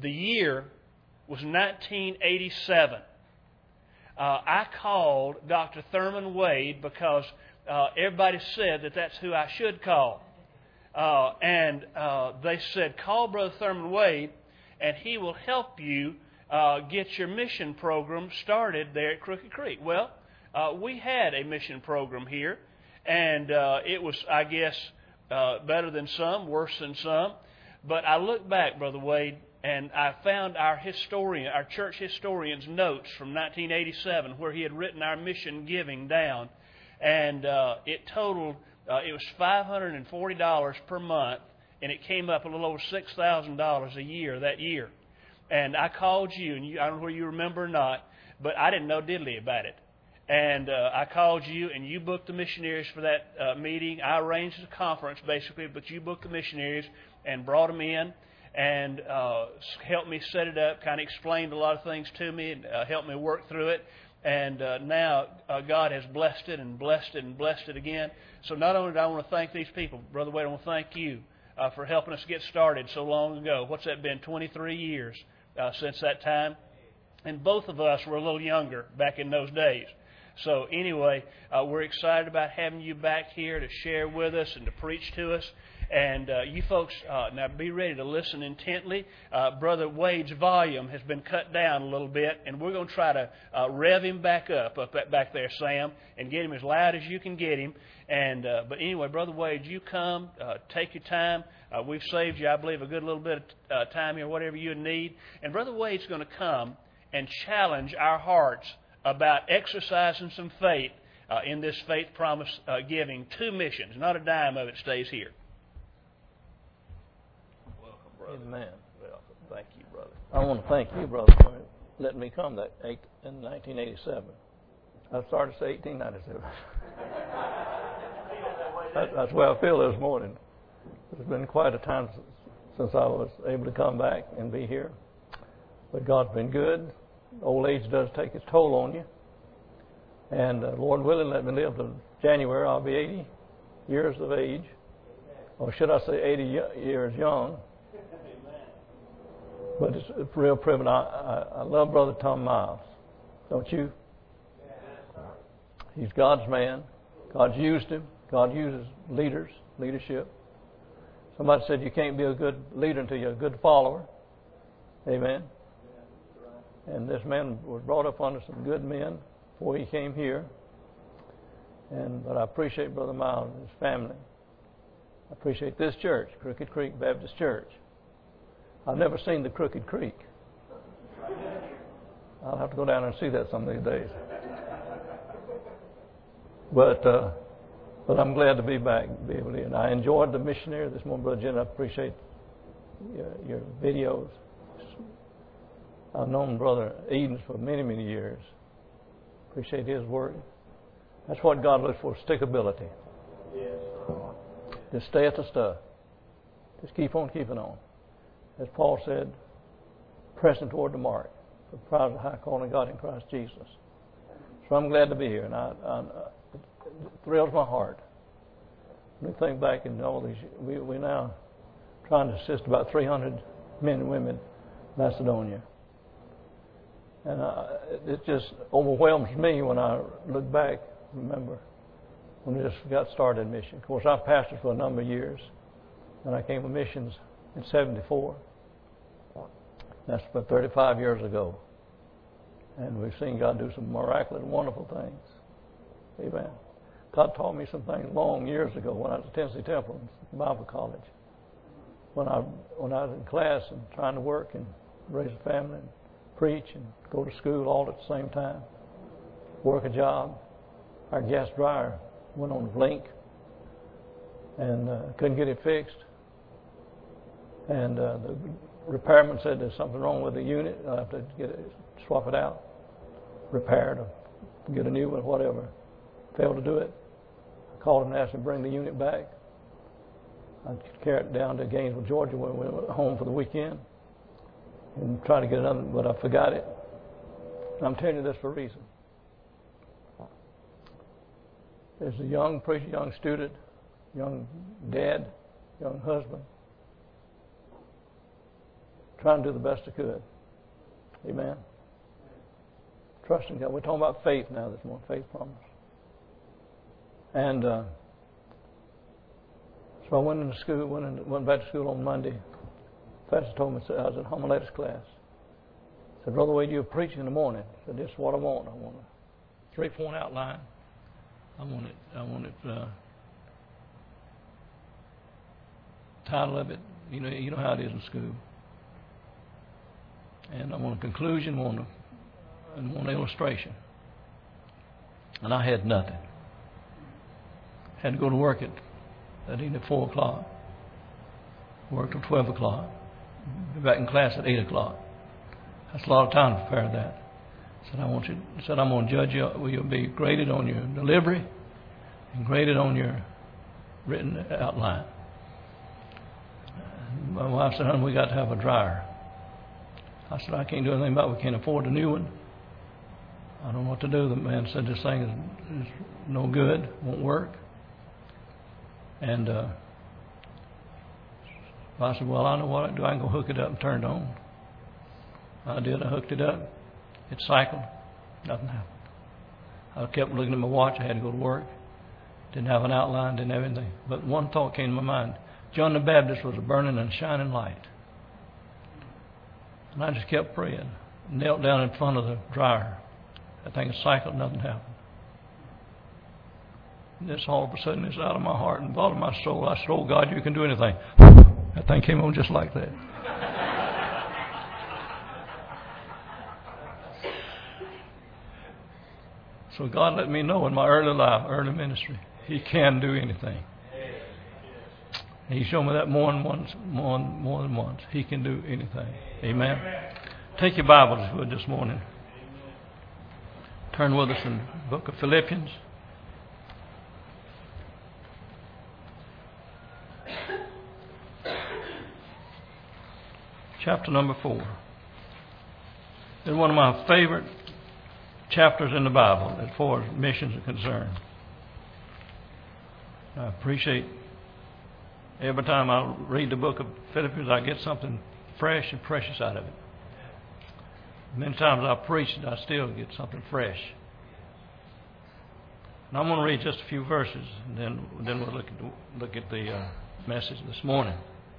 The year was 1987. I called Dr. Thurman Wade because everybody said that that's who I should call. And they said, call Brother Thurman Wade, and he will help you get your mission program started there at Crooked Creek. Well, we had a mission program here, and it was, I guess, better than some, worse than some. But I look back, Brother Wade, and I found our church historian's notes from 1987, where he had written our mission giving down, and it totaled, it was $540 per month, and it came up a little over $6,000 a year that year. And I called you, and I don't know whether you remember or not, but I didn't know diddly about it. And I called you, and you booked the missionaries for that meeting. I arranged a conference, basically, but you booked the missionaries and brought them in and helped me set it up, kind of explained a lot of things to me, and helped me work through it. And now God has blessed it and blessed it and blessed it again. So not only do I want to thank these people, Brother Wade, I want to thank you for helping us get started so long ago. What's that been, 23 years since that time? And both of us were a little younger back in those days. So anyway, we're excited about having you back here to share with us and to preach to us. And you folks, now be ready to listen intently. Brother Wade's volume has been cut down a little bit, and we're going to try to rev him back there, Sam, and get him as loud as you can get him. And but anyway, Brother Wade, you come, take your time. We've saved you, I believe, a good little bit of time here, whatever you need. And Brother Wade's going to come and challenge our hearts about exercising some faith in this faith promise giving. 2 missions, not a dime of it stays here. Welcome, brother. Amen. Well, thank you, brother. I want to thank you, brother, for letting me come in 1987. I started to say 1897. That's the way I feel this morning. It's been quite a time since I was able to come back and be here. But God's been good. Old age does take its toll on you. And Lord willing, let me live to January. I'll be 80 years of age. Or should I say 80 years young. But it's a real privilege. I love Brother Tom Miles. Don't you? He's God's man. God's used him. God uses leadership. Somebody said you can't be a good leader until you're a good follower. Amen. And this man was brought up under some good men before he came here. But I appreciate Brother Miles and his family. I appreciate this church, Crooked Creek Baptist Church. I've never seen the Crooked Creek. I'll have to go down and see that some of these days. But I'm glad to be back, be able to. And I enjoyed the missionary this morning, Brother Jen. I appreciate your videos. I've known Brother Edens for many, many years. Appreciate his work. That's what God looks for, stickability. Yes. Just stay at the stuff. Just keep on keeping on. As Paul said, pressing toward the mark for the prize of the high calling of God in Christ Jesus. So I'm glad to be here, and it thrills my heart. When we think back in all these, we now trying to assist about 300 men and women in Macedonia. And it just overwhelms me when I look back, remember, when we just got started in mission. Of course, I've pastored for a number of years. When I came to missions in 74. That's about 35 years ago. And we've seen God do some miraculous, wonderful things. Amen. God taught me some things long years ago when I was at Tennessee Temple Bible College. When I was in class and trying to work and raise a family and preach and go to school all at the same time, work a job. Our gas dryer went on the blink and couldn't get it fixed. And the repairman said there's something wrong with the unit. I'll have to swap it out, repair it, or get a new one, whatever. Failed to do it. I called him and asked him to bring the unit back. I carried it down to Gainesville, Georgia, when we went home for the weekend and tried to get another, but I forgot it. And I'm telling you this for a reason. There's a young preacher, young student, young dad, young husband, trying to do the best I could. Amen. Trusting God. We're talking about faith now this morning, faith promise. And so I went into school, went back to school on Monday. The pastor told me, I was in homiletics class. I said, Brother Wade, you're preaching in the morning. I said, this is what I want. I want a 3-point outline. I want it title of it. You know how it is in school. And I want a conclusion, want an illustration. And I had nothing. Had to go to work at 4 o'clock. Work till 12 o'clock. Be back in class at 8 o'clock. That's a lot of time to prepare that. Said I'm going to judge you. You'll be graded on your delivery and graded on your written outline. My wife said, honey, we got to have a dryer. I said, I can't do anything about it. We can't afford a new one. I don't know what to do. The man said this thing is no good, won't work. And I said, well, I know what I do. I can go hook it up and turn it on. I did. I hooked it up. It cycled. Nothing happened. I kept looking at my watch. I had to go to work. Didn't have an outline. Didn't have anything. But one thought came to my mind. John the Baptist was a burning and shining light. And I just kept praying. Knelt down in front of the dryer. That thing cycled. Nothing happened. And this all of a sudden is out of my heart and bottom of my soul. I said, oh God, you can do anything. That thing came on just like that. So God let me know in my early life, early ministry, He can do anything. He showed me that more than once. He can do anything. Amen. Take your Bibles with this morning. Turn with us in the book of Philippians. Chapter number 4. It's one of my favorite chapters in the Bible as far as missions are concerned. I appreciate every time I read the book of Philippians, I get something fresh and precious out of it. Many times I preach and I still get something fresh. And I'm going to read just a few verses, and then we'll look at the message this morning.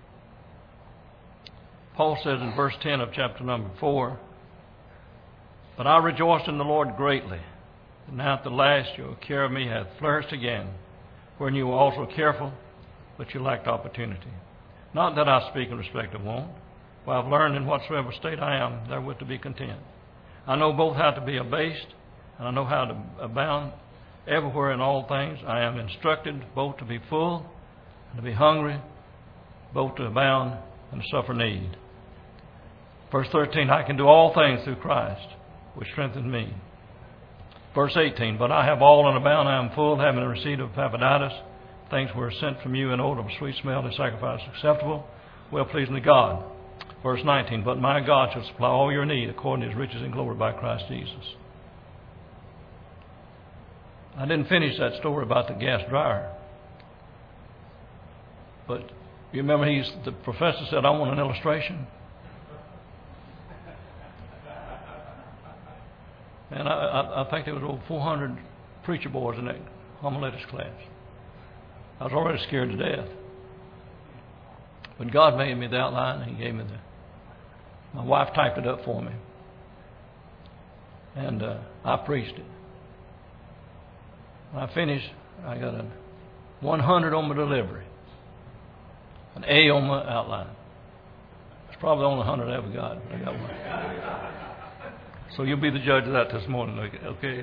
Paul says in verse 10 of chapter number 4, but I rejoice in the Lord greatly, that now at the last your care of me hath flourished again, wherein you were also careful, but you lacked opportunity. Not that I speak in respect of want, for I have learned in whatsoever state I am, therewith to be content. I know both how to be abased, and I know how to abound. Everywhere in all things I am instructed both to be full and to be hungry, both to abound and to suffer need. Verse 13, I can do all things through Christ, which strengthens me. Verse 18, but I have all and abound, I am full, having received of Epaphroditus things were sent from you, an odor of sweet smell, and sacrifice acceptable, well pleasing to God. Verse 19, but my God shall supply all your need according to His riches and glory by Christ Jesus. I didn't finish that story about the gas dryer. But you remember the professor said, I want an illustration. And I think there was over 400 preacher boys in that homiletics class. I was already scared to death. But God made me the outline. He gave me my wife typed it up for me. And I preached it. When I finished, I got a 100 on my delivery. An A on my outline. It's probably the only 100 I ever got, but I got one. So you'll be the judge of that this morning, okay?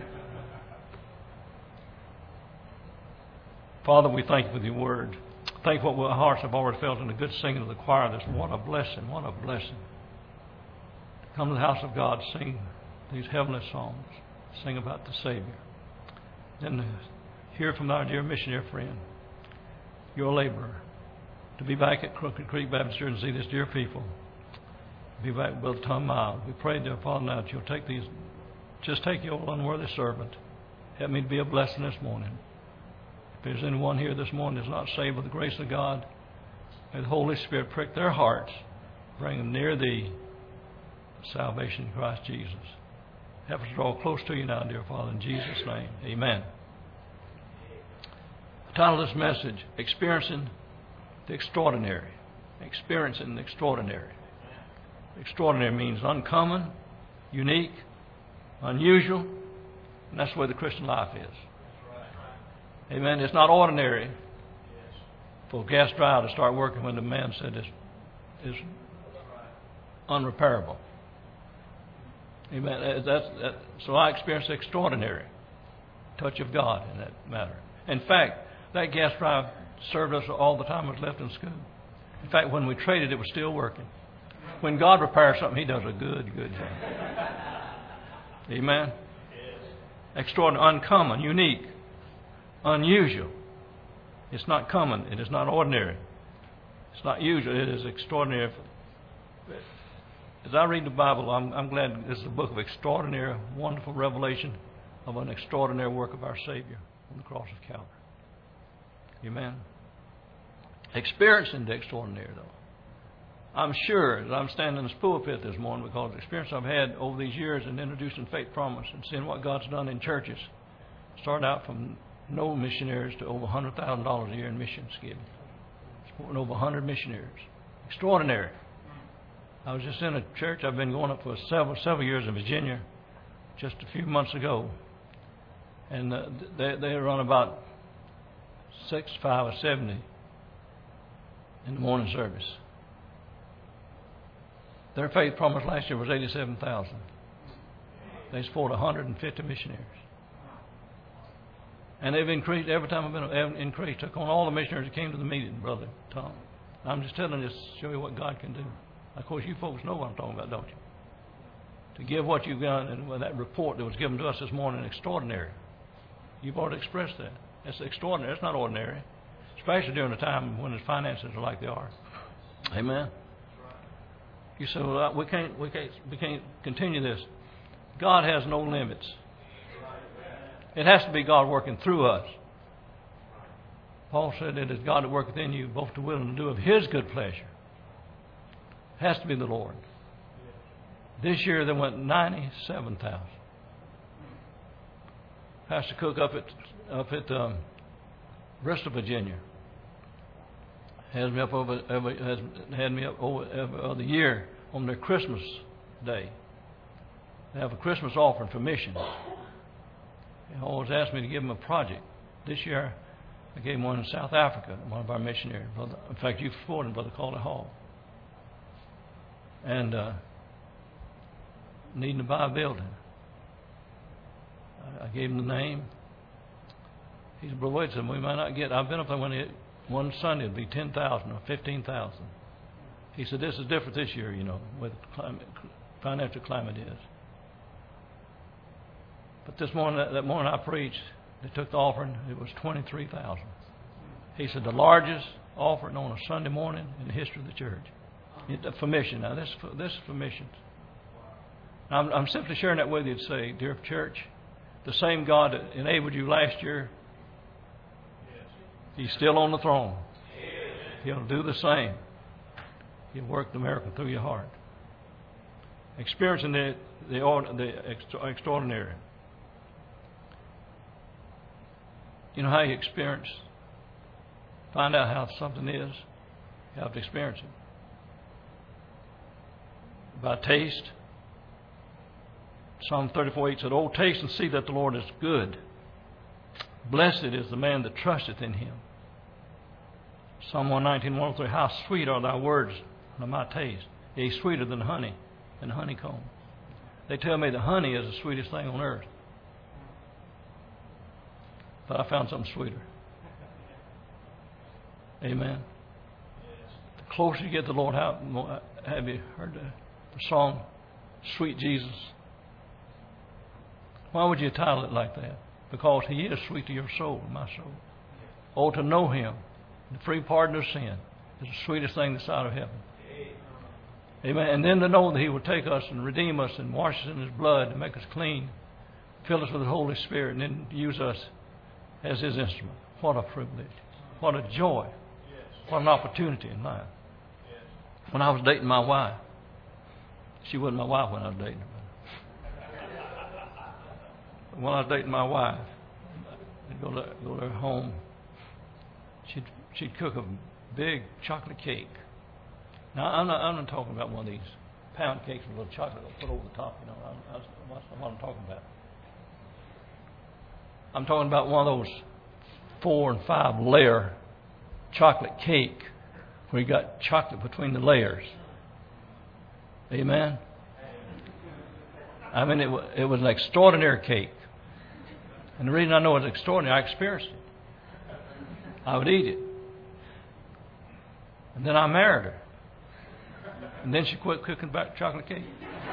Father, we thank you for your word. Thank you what our hearts have already felt in the good singing of the choir. What a blessing, what a blessing. To come to the house of God, sing these heavenly songs, sing about the Savior. Then hear from our dear missionary friend, your laborer, to be back at Crooked Creek Baptist Church and see this dear people. Be back with Brother Tom Miles. We pray, dear Father, now that you'll take your unworthy servant. Help me to be a blessing this morning. If there's anyone here this morning that's not saved by the grace of God, may the Holy Spirit prick their hearts Bring them near Thee, salvation in Christ Jesus. Help us draw close to You now, dear Father, in Jesus' name. Amen. The title of this message, Experiencing the Extraordinary. Experiencing the Extraordinary. Extraordinary means uncommon, unique, unusual, and that's the way the Christian life is. Amen. It's not ordinary for a gas drive to start working when the man said it's unrepairable. Amen. So I experienced the extraordinary touch of God in that matter. In fact, that gas drive served us all the time I was left in school. In fact, when we traded, it was still working. When God repairs something, He does a good job. Amen. Extraordinary, uncommon, unique, unusual. It's not common. It is not ordinary. It's not usual. It is extraordinary. As I read the Bible, I'm glad this is a book of extraordinary, wonderful revelation of an extraordinary work of our Savior on the cross of Calvary. Amen. Experiencing the extraordinary, though. I'm sure that I'm standing in this pulpit this morning because the experience I've had over these years in introducing Faith Promise and seeing what God's done in churches, starting out from no missionaries to over $100,000 a year in missions given. Supporting over 100 missionaries. Extraordinary. I was just in a church I've been going up for several years in Virginia just a few months ago. And they run about 65 or 70 in the morning service. Their Faith Promise last year was 87,000. They support 150 missionaries. And they've increased every time I've been increased. Took on all the missionaries that came to the meeting, Brother Tom. I'm just telling you, to show you what God can do. Of course, you folks know what I'm talking about, don't you? To give what you've done, and with that report that was given to us this morning, extraordinary. You've already expressed that. It's extraordinary. It's not ordinary, especially during the time when His finances are like they are. Amen. You say, well, we can't continue this. God has no limits. It has to be God working through us. Paul said it is God that worketh in you both to will and to do of His good pleasure. It has to be the Lord. This year there went 97,000. Pastor Cook up at Bristol, Virginia, has me up over every other year on their Christmas day. They have a Christmas offering for missions. They always ask me to give them a project. This year, I gave them one in South Africa, one of our missionaries. In fact, you supported him, Brother Calder Hall. And needing to buy a building. I gave him the name. He said, Brother Wade said, we might not get, I've been up there one Sunday, it'd be 10,000 or 15,000. He said, this is different this year, you know, with financial climate is. But that morning I preached, they took the offering, it was 23,000. He said, the largest offering on a Sunday morning in the history of the church. For mission. Now, this is for missions. I'm simply sharing that with you to say, dear church, the same God that enabled you last year, He's still on the throne. He'll do the same. He'll work the miracle through your heart. Experiencing the extraordinary. You know how you experience? Find out how something is. You have to experience it. By taste. Psalm 34:8 said, oh, taste and see that the Lord is good. Blessed is the man that trusteth in Him. Psalm 119:103, how sweet are thy words unto my taste. Yea, sweeter than honey and honeycomb. They tell me that honey is the sweetest thing on earth. But I found something sweeter. Amen. The closer you get to the Lord, have you heard the song, Sweet Jesus? Why would you title it like that? Because He is sweet to your soul, my soul. Oh, to know Him, the free pardon of sin, is the sweetest thing this side of heaven. Amen. And then to know that He will take us and redeem us and wash us in His blood and make us clean, fill us with the Holy Spirit, and then use us as His instrument. What a privilege. What a joy. What an opportunity in life. When I was dating my wife, she wasn't my wife when I was dating her. But when I was dating my wife, I'd go to her home. She'd cook a big chocolate cake. Now I'm not talking about one of these pound cakes with a little chocolate put over the top. You know, that's what I'm talking about. I'm talking about one of those 4 and 5 layer chocolate cake where you got chocolate between the layers. Amen. I mean, it was an extraordinary cake. And the reason I know it's extraordinary, I experienced it. I would eat it. And then I married her. And then she quit cooking back chocolate cake.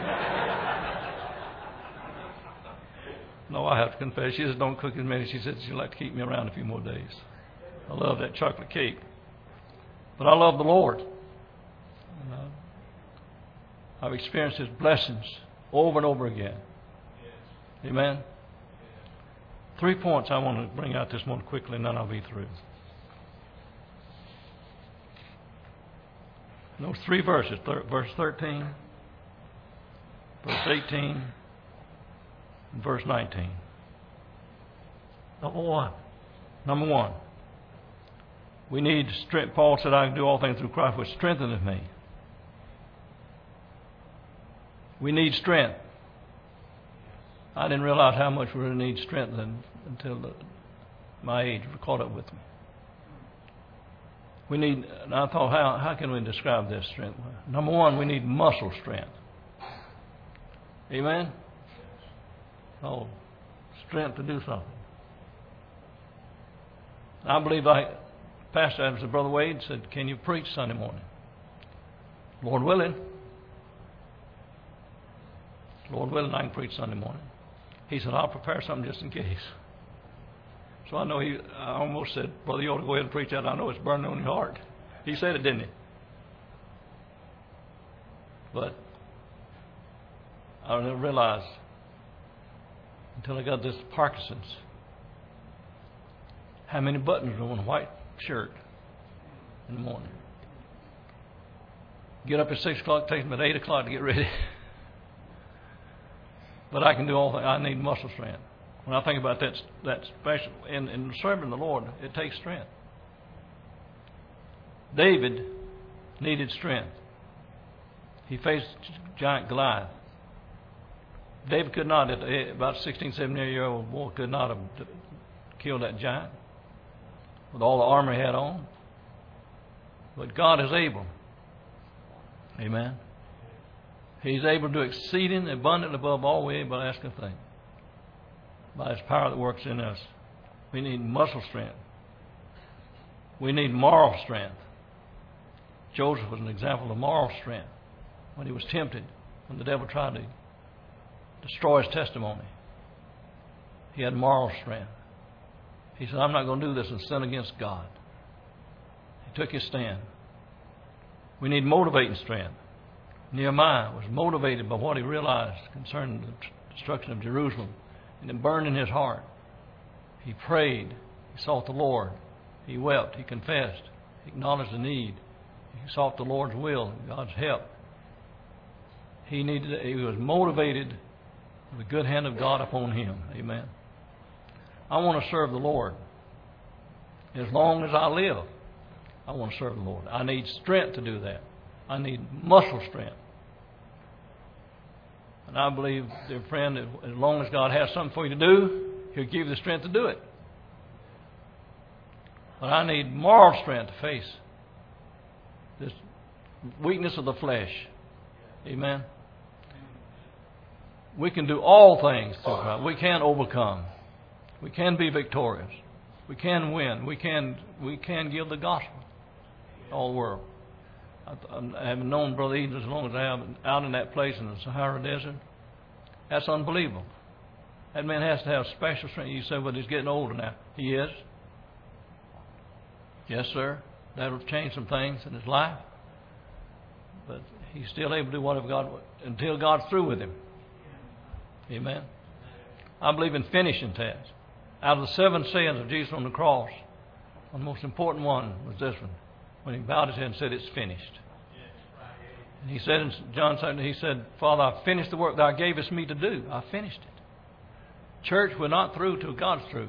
No, I have to confess, she just don't cook as many. She said she'd like to keep me around a few more days. I love that chocolate cake. But I love the Lord. I've experienced His blessings over and over again. Amen. 3 points I want to bring out this morning quickly, and then I'll be through. Those 3 verses, verse 13, verse 18, and verse 19. Number one. We need strength. Paul said, I can do all things through Christ which strengtheneth me. We need strength. I didn't realize how much we really need strength until my age caught up with me. We need, and I thought, how can we describe this strength? Number one, we need muscle strength. Amen? Oh, strength to do something. I believe, like Pastor Adams and Brother Wade said, can you preach Sunday morning? Lord willing. Lord willing, I can preach Sunday morning. He said, I'll prepare something just in case. So I know I almost said, Brother, you ought to go ahead and preach that. I know it's burning on your heart. He said it, didn't he? But I didn't realize until I got this Parkinson's how many buttons are on a white shirt in the morning. Get up at 6 o'clock, takes me at 8 o'clock to get ready. But I can do all things. I need muscle strength. When I think about that special, in serving the Lord, it takes strength. David needed strength. He faced giant Goliath. David could not, about 16, 17-year-old boy, could not have killed that giant with all the armor he had on. But God is able. Amen. He's able to do exceeding abundantly above all we able to ask or think. By His power that works in us. We need muscle strength. We need moral strength. Joseph was an example of moral strength. When he was tempted, when the devil tried to destroy his testimony, he had moral strength. He said, I'm not going to do this and sin against God. He took his stand. We need motivating strength. Nehemiah was motivated by what he realized concerning the destruction of Jerusalem, and it burned in his heart. He prayed. He sought the Lord. He wept. He confessed. He acknowledged the need. He sought the Lord's will, God's help. He was motivated with the good hand of God upon him. Amen. I want to serve the Lord. As long as I live, I want to serve the Lord. I need strength to do that. I need muscle strength. And I believe, dear friend, that as long as God has something for you to do, He'll give you the strength to do it. But I need moral strength to face this weakness of the flesh. Amen. We can do all things through God. We can overcome. We can be victorious. We can win. We can give the gospel to all the world. I haven't known Brother Eden as long as I have out in that place in the Sahara Desert. That's unbelievable. That man has to have special strength. You say, well, he's getting older now. He is. Yes, sir. That'll change some things in his life. But he's still able to do whatever God until God's through with him. Amen. I believe in finishing tasks. Out of the 7 sins of Jesus on the cross, the most important one was this one. When He bowed His head and said, it's finished. And he said in John 7, he said, Father, I finished the work thou gavest me to do. I finished it. Church, we're not through till God's through.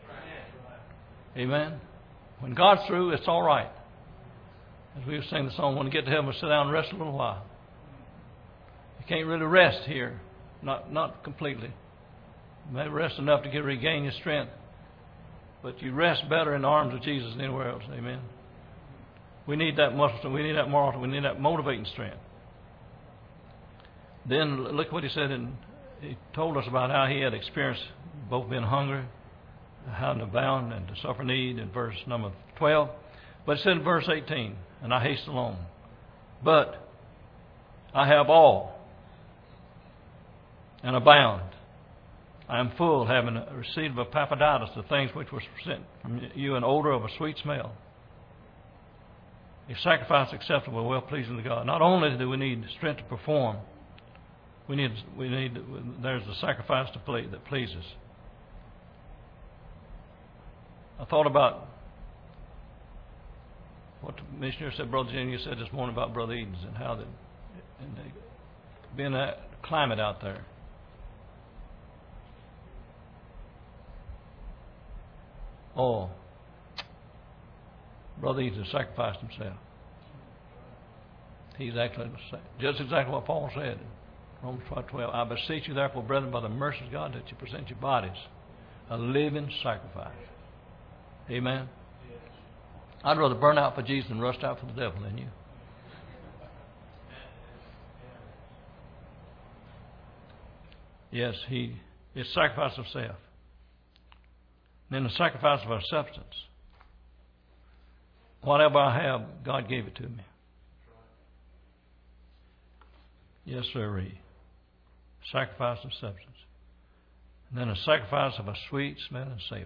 Amen. When God's through, it's all right. As we were saying the song, when we get to heaven, we'll sit down and rest a little while. You can't really rest here. Not completely. You may rest enough to regain your strength. But you rest better in the arms of Jesus than anywhere else. Amen. We need that muscle. We need that moral. We need that motivating strength. Then look what he said. He told us about how he had experienced both being hungry, how to abound, and to suffer need in verse number 12. But it said in verse 18, and I haste along. But I have all and abound. I am full, having received of Epaphroditus the things which were sent from you, an odor of a sweet smell, a sacrifice acceptable, well pleasing to God. Not only do we need strength to perform, there's the sacrifice that pleases. I thought about what the missionary said, Brother Junior said this morning about Brother Edens and how being that climate out there. Oh, Brother Edens sacrificed himself. He's actually just exactly what Paul said in Romans 5:12. I beseech you, therefore, brethren, by the mercy of God, that you present your bodies a living sacrifice. Amen. I'd rather burn out for Jesus than rust out for the devil than you. Yes, it's sacrifice of self. And then the sacrifice of our substance. Whatever I have, God gave it to me. Yes, sirree. Sacrifice of substance. And then a sacrifice of a sweet smelling savor.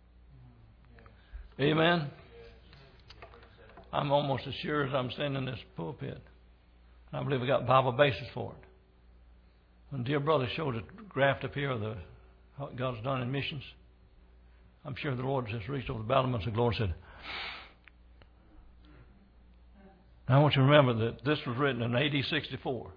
Amen. I'm almost as sure as I'm standing in this pulpit. I believe we got Bible basis for it. When dear brother showed a graph up here of what God's done in missions, I'm sure the Lord just reached over the battlements of glory and said, I want you to remember that this was written in AD 64.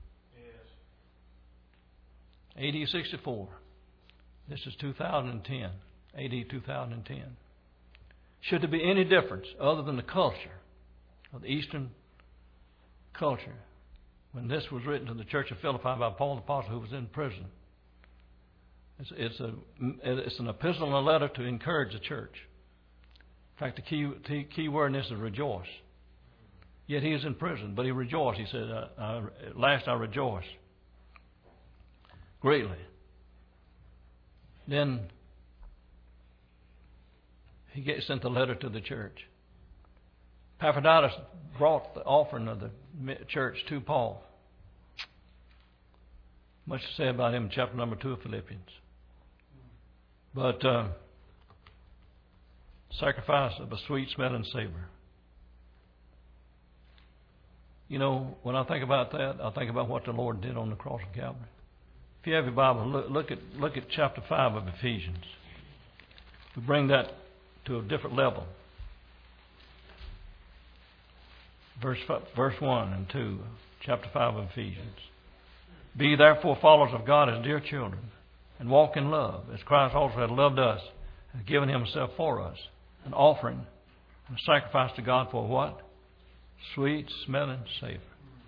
Yes. AD 64. This is 2010. AD 2010. Should there be any difference other than the culture of the Eastern culture when this was written to the church of Philippi by Paul the Apostle, who was in prison? It's an epistle and a letter to encourage the church. In fact, the key word in this is rejoice. Yet he is in prison, but he rejoiced. He said, at last I rejoice greatly. Then he sent the letter to the church. Epaphroditus brought the offering of the church to Paul. Much to say about him in chapter number 2 of Philippians. But sacrifice of a sweet smelling savor. You know, when I think about that, I think about what the Lord did on the cross of Calvary. If you have your Bible, look at chapter 5 of Ephesians. We bring that to a different level. Verse 1 and 2, chapter 5 of Ephesians. Be therefore followers of God as dear children, and walk in love, as Christ also had loved us, and given himself for us, an offering and a sacrifice to God for what? Sweet smelling savor.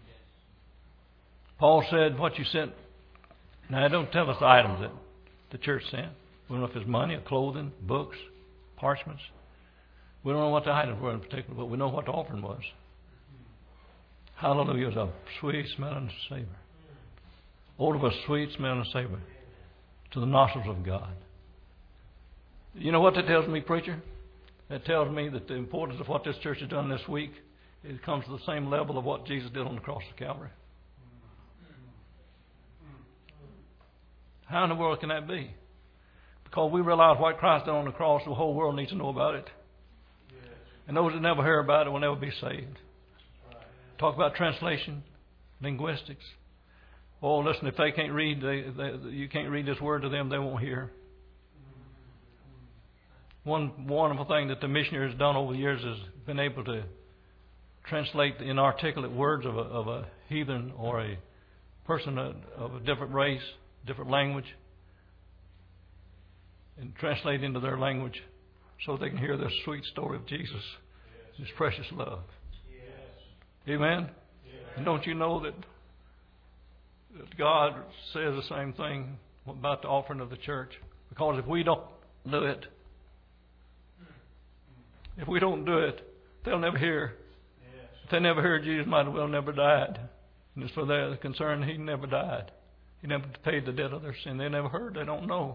Paul said, what you sent. Now, don't tell us the items that the church sent. We don't know if it's money or clothing, books, parchments. We don't know what the items were in particular, but we know what the offering was. Hallelujah, it was a sweet smelling savor. Odor of a sweet smelling savor to the nostrils of God. You know what that tells me, preacher? That tells me that the importance of what this church has done this week, it comes to the same level of what Jesus did on the cross of Calvary. How in the world can that be? Because we realize what Christ did on the cross, the whole world needs to know about it. And those that never hear about it will never be saved. Talk about translation, linguistics. Oh, listen, if they can't read, you can't read this word to them, they won't hear. One wonderful thing that the missionary has done over the years is been able to translate the inarticulate words of a heathen or a person of a different race, different language, and translate into their language so they can hear the sweet story of Jesus, His precious love. Amen? And don't you know that God says the same thing about the offering of the church? Because if we don't do it, they'll never hear. If they never hear, Jesus might as well never died. And as for their concern, He never died. He never paid the debt of their sin. They never heard. They don't know.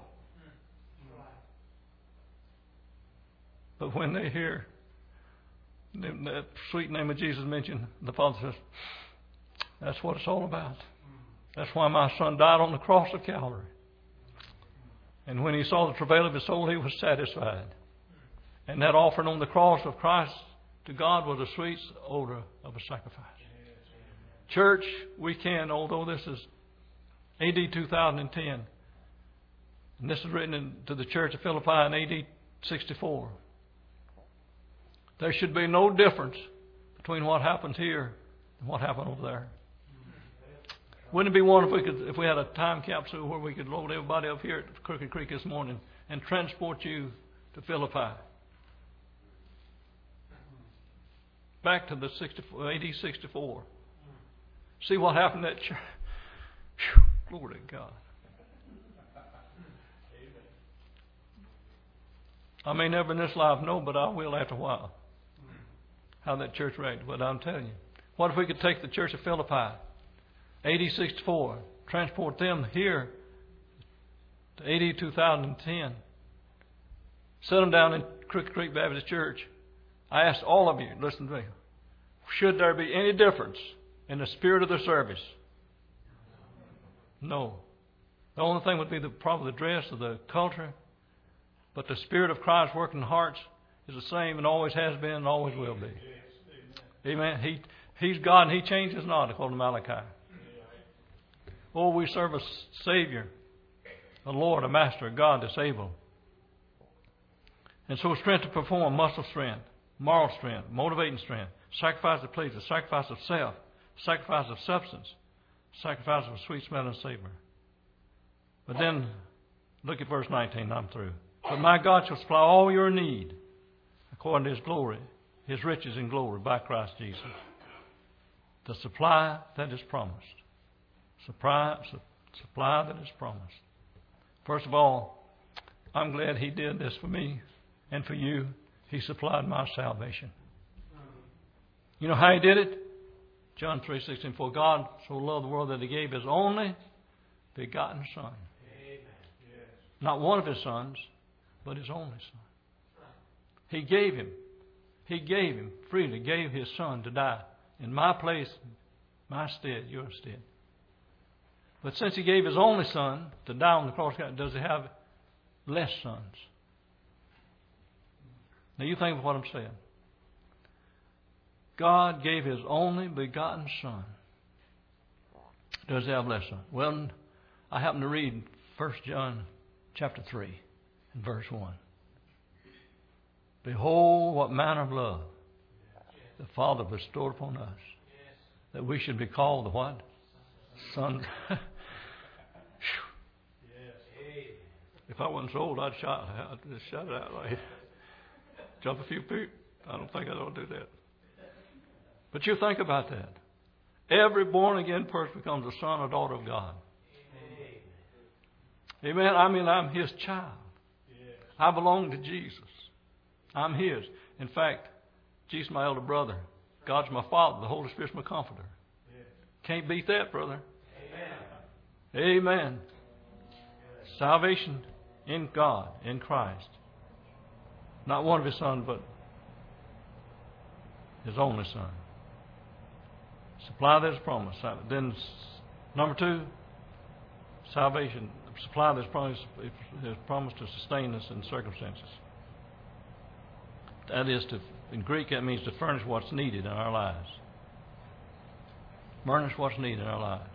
But when they hear that sweet name of Jesus mentioned, the Father says, that's what it's all about. That's why my Son died on the cross of Calvary. And when He saw the travail of His soul, He was satisfied. And that offering on the cross of Christ to God was a sweet odor of a sacrifice. Church, we can, although this is AD 2010, and this is written to the church of Philippi in AD 64, there should be no difference between what happens here and what happened over there. Wouldn't it be wonderful if we had a time capsule where we could load everybody up here at Crooked Creek this morning and transport you to Philippi? Back to the AD 64. See what happened at church. Glory to God. I may never in this life know, but I will after a while, how that church reacted. But I'm telling you, what if we could take the church of Philippi, AD 64, transport them here to AD 2010, set them down in Crooked Creek Baptist Church? I asked all of you, listen to me, should there be any difference in the spirit of the service? No. The only thing would be probably the dress or the culture. But the Spirit of Christ working in hearts is the same and always has been and always will be. Amen. He's God and He changes not, according to Malachi. Oh, we serve a Savior, a Lord, a Master, a God that's able. And so strength to perform, muscle strength, moral strength, motivating strength, sacrifice of pleasure, sacrifice of self, sacrifice of substance, sacrifice of sweet smell and savor. But then, look at verse 19, I'm through. But my God shall supply all your need according to His glory, His riches in glory by Christ Jesus. The supply that is promised. Supply that is promised. First of all, I'm glad He did this for me and for you. He supplied my salvation. You know how He did it? John 3:16. For God so loved the world that He gave His only begotten Son. Not one of His sons, but His only Son. He gave Him freely, gave His Son to die in my place, my stead, your stead. But since He gave His only Son to die on the cross, does He have less sons? Now you think of what I'm saying. God gave His only begotten Son. Does He have less sons? Well, I happen to read 1 John chapter 3 and verse 1. Behold, what manner of love the Father bestowed upon us, that we should be called the what? Sons. If I wasn't so old, I'd just shout it out like jump a few feet. I don't think I ought to do that. But you think about that. Every born again person becomes a son or daughter of God. Amen. I mean, I'm His child. I belong to Jesus. I'm His. In fact, Jesus is my elder brother. God's my Father. The Holy Spirit's my comforter. Can't beat that, brother. Amen. Amen. Salvation in God, in Christ. Not one of His sons, but His only Son. Supply that is promised. Then, number 2, salvation. Supply that is promised to sustain us in circumstances. That is, in Greek, that means to furnish what's needed in our lives. Furnish what's needed in our lives.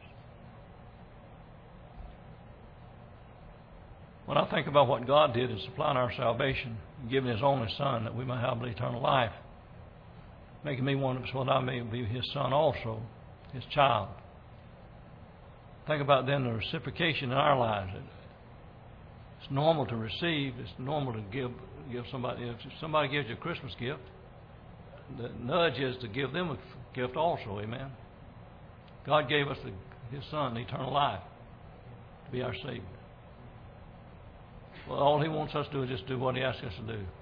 When I think about what God did in supplying our salvation, giving His only Son that we might have eternal life, making me one of us, well, I may be His Son also, His child. Think about then the reciprocation in our lives. It's normal to receive. It's normal to give somebody. If somebody gives you a Christmas gift, the nudge is to give them a gift also. Amen. God gave us His Son, eternal life, to be our Savior. Well, all He wants us to do is just do what He asks us to do.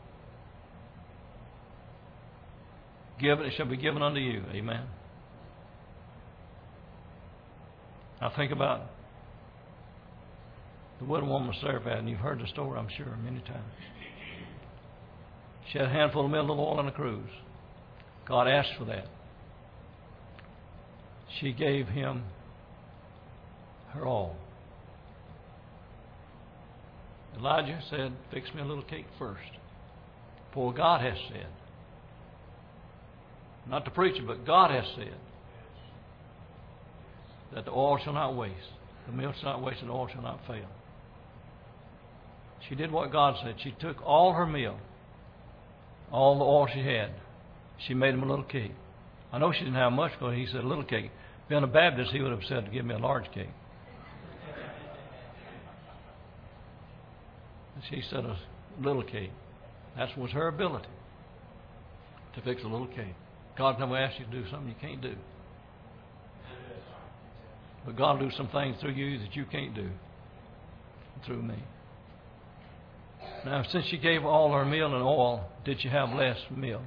Give it, it shall be given unto you. Amen. I think about the widow woman of Zarephath, and you've heard the story, I'm sure, many times. She had a handful of mill of oil on a cruse. God asked for that. She gave Him her all. Elijah said, fix me a little cake first. For God has said. Not the preacher, but God has said that the oil shall not waste. The meal shall not waste, and the oil shall not fail. She did what God said. She took all her meal, all the oil she had. She made Him a little cake. I know she didn't have much, because He said a little cake. Being a Baptist, He would have said to give me a large cake. And she said a little cake. That was her ability, to fix a little cake. God never asked you to do something you can't do. But God will do some things through you that you can't do through me. Now, since she gave all her meal and oil, did she have less meal?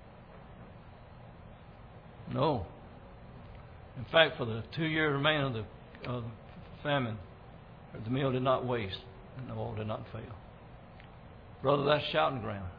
No. In fact, for the 2 years remaining of the famine, the meal did not waste and the oil did not fail. Brother, that's shouting ground.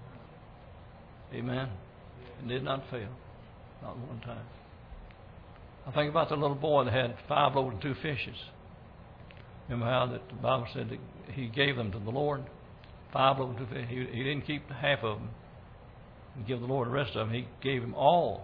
Amen. It did not fail. Not one time. I think about the little boy that had 5 loaves and 2 fishes. Remember how that the Bible said that he gave them to the Lord? 5 loaves and 2 fishes. He didn't keep half of them and give the Lord the rest of them. He gave him all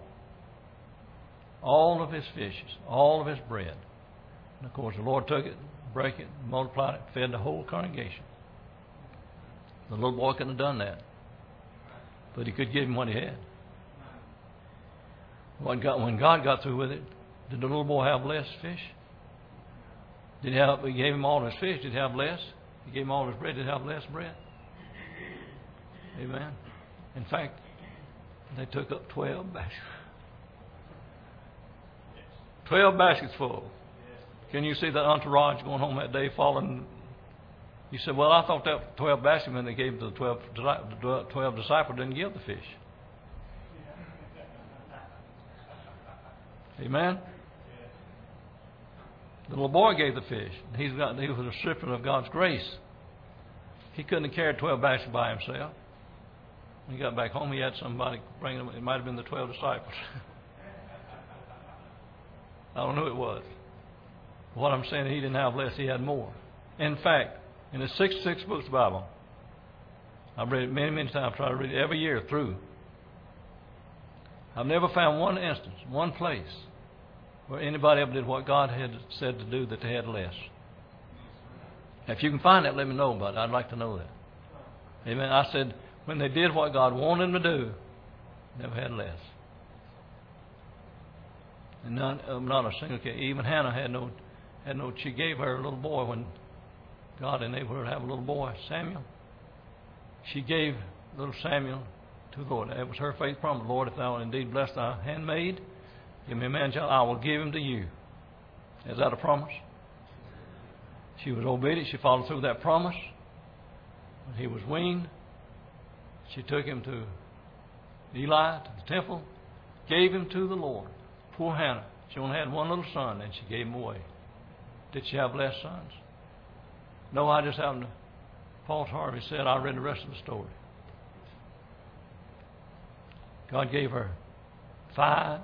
of his fishes, all of his bread. And of course the Lord took it, broke it, multiplied it, fed the whole congregation. The little boy couldn't have done that. But he could give him what he had. When God got through with it, did the little boy have less fish? He gave him all his fish. Did he have less? He gave him all his bread. Did he have less bread? Amen. In fact, they took up 12 baskets. 12 baskets full. Can you see that entourage going home that day falling? You said, well, I thought that 12 baskets meant they gave to the 12 disciples, didn't give the fish. Amen? The little boy gave the fish. He was a recipient of God's grace. He couldn't have carried 12 baskets by himself. When he got back home, he had somebody bring him. It might have been the 12 disciples. I don't know who it was. What I'm saying, he didn't have less, he had more. In fact, in the 66 books of the Bible, I've read it many, many times. I try to read it every year through. I've never found one instance, one place, where anybody ever did what God had said to do that they had less. If you can find that, let me know about it. I'd like to know that. Amen. I said, when they did what God wanted them to do, never had less. And not a single case. Even Hannah had no. She gave her little boy when God enabled her to have a little boy, Samuel. She gave little Samuel to the Lord. That was her faith promise. Lord, if thou indeed bless thy handmaid, give me a man child, I will give him to you. Is that a promise? She was obedient. She followed through that promise. When he was weaned, she took him to Eli, to the temple, gave him to the Lord. Poor Hannah. She only had one little son, and she gave him away. Did she have less sons? No, I just happened to. Paul Harvey said, I read the rest of the story. God gave her 5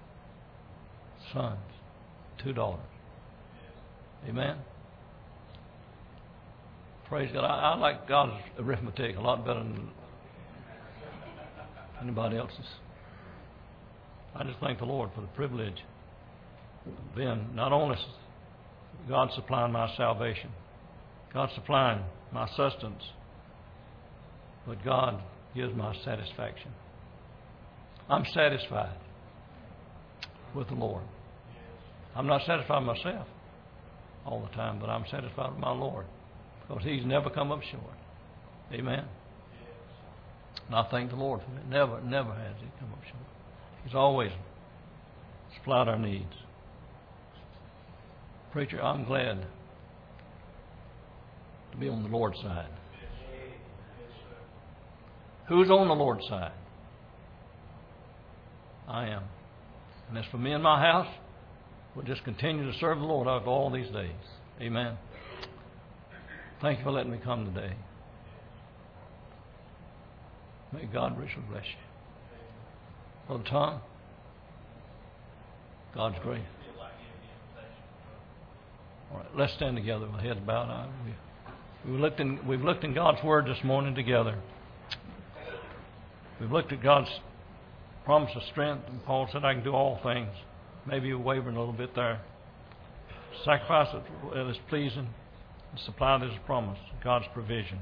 sons, 2 daughters. Amen? Praise God. I like God's arithmetic a lot better than anybody else's. I just thank the Lord for the privilege of being not only God supplying my salvation, God supplying my sustenance, but God gives my satisfaction. I'm satisfied with the Lord. I'm not satisfied with myself all the time, but I'm satisfied with my Lord because He's never come up short. Amen. And I thank the Lord for it. Never has He come up short. He's always supplied our needs. Preacher, I'm glad to be on the Lord's side. Who's on the Lord's side? I am. And as for me and my house, we'll just continue to serve the Lord after all these days. Amen. Thank you for letting me come today. May God richly bless you. Brother Tom, God's grace. All right, let's stand together with heads bowed. We've looked in God's Word this morning together. We've looked at God's promise of strength, and Paul said, I can do all things. Maybe you're wavering a little bit there. Sacrifice that is pleasing and supply this promise, God's provision.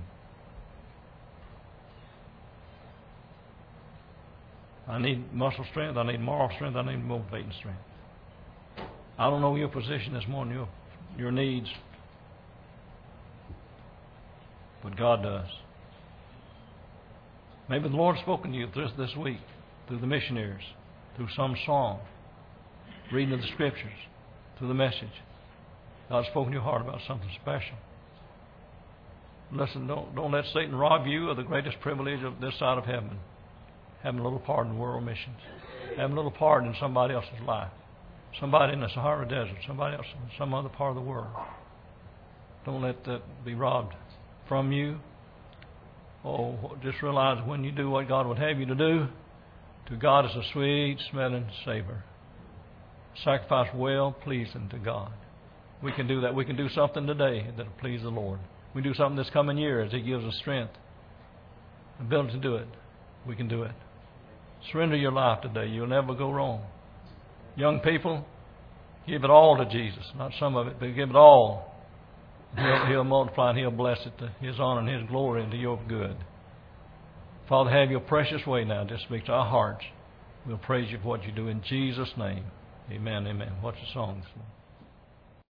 I need muscle strength, I need moral strength, I need motivating strength. I don't know your position this morning, your needs, but God does. Maybe the Lord's spoken to you this week through the missionaries, through some song, reading of the Scriptures, through the message. God's spoken to your heart about something special. Listen, don't let Satan rob you of the greatest privilege of this side of heaven, having a little part in world missions, having a little part in somebody else's life, somebody in the Sahara Desert, somebody else in some other part of the world. Don't let that be robbed from you. Oh, just realize when you do what God would have you to do, to God is a sweet smelling savor. Sacrifice well pleasing to God. We can do that. We can do something today that will please the Lord. We can do something this coming year as He gives us strength, ability to do it. We can do it. Surrender your life today. You'll never go wrong. Young people, give it all to Jesus. Not some of it, but give it all. He'll multiply and He'll bless it to His honor and His glory and to your good. Father, have your precious way now. Just speak to our hearts. We'll praise you for what you do in Jesus' name. Amen, amen. What's the song this morning?